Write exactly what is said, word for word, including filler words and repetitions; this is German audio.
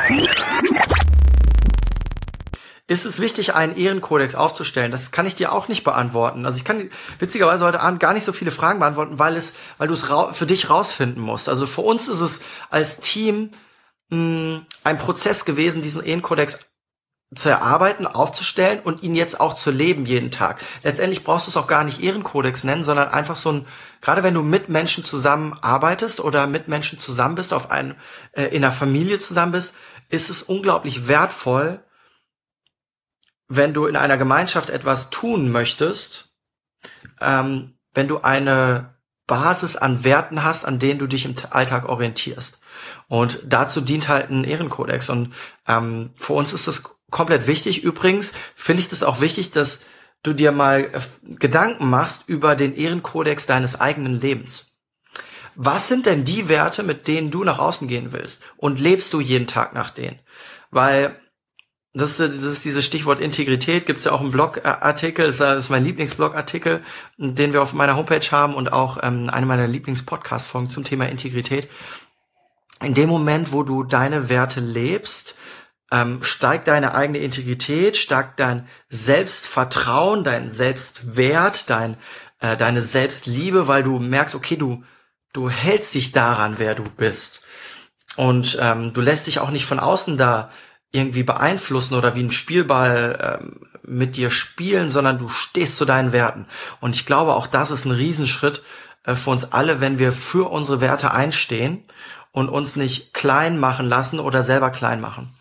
Ist es wichtig, einen Ehrenkodex aufzustellen? Das kann ich dir auch nicht beantworten. Also ich kann witzigerweise heute Abend gar nicht so viele Fragen beantworten, weil es, weil du es ra- für dich rausfinden musst. Also für uns ist es als Team mh, ein Prozess gewesen, diesen Ehrenkodex zu erarbeiten, aufzustellen und ihn jetzt auch zu leben jeden Tag. Letztendlich brauchst du es auch gar nicht Ehrenkodex nennen, sondern einfach so ein, gerade wenn du mit Menschen zusammenarbeitest oder mit Menschen zusammen bist, auf ein, äh, in einer Familie zusammen bist, ist es unglaublich wertvoll, wenn du in einer Gemeinschaft etwas tun möchtest, ähm, wenn du eine Basis an Werten hast, an denen du dich im Alltag orientierst. Und dazu dient halt ein Ehrenkodex. Und ähm, für uns ist das komplett wichtig. Übrigens finde ich das auch wichtig, dass du dir mal äh, Gedanken machst über den Ehrenkodex deines eigenen Lebens. Was sind denn die Werte, mit denen du nach außen gehen willst? Und lebst du jeden Tag nach denen? Weil Das ist, das ist dieses Stichwort Integrität, gibt es ja auch einen Blogartikel, das ist mein Lieblingsblogartikel, den wir auf meiner Homepage haben und auch ähm, eine meiner Lieblings-Podcast-Folgen zum Thema Integrität. In dem Moment, wo du deine Werte lebst, ähm, steigt deine eigene Integrität, steigt dein Selbstvertrauen, dein Selbstwert, dein äh, deine Selbstliebe, weil du merkst, okay, du du hältst dich daran, wer du bist. Und ähm, du lässt dich auch nicht von außen da irgendwie beeinflussen oder wie ein Spielball ähm, mit dir spielen, sondern du stehst zu deinen Werten. Und ich glaube, auch das ist ein Riesenschritt äh, für uns alle, wenn wir für unsere Werte einstehen und uns nicht klein machen lassen oder selber klein machen.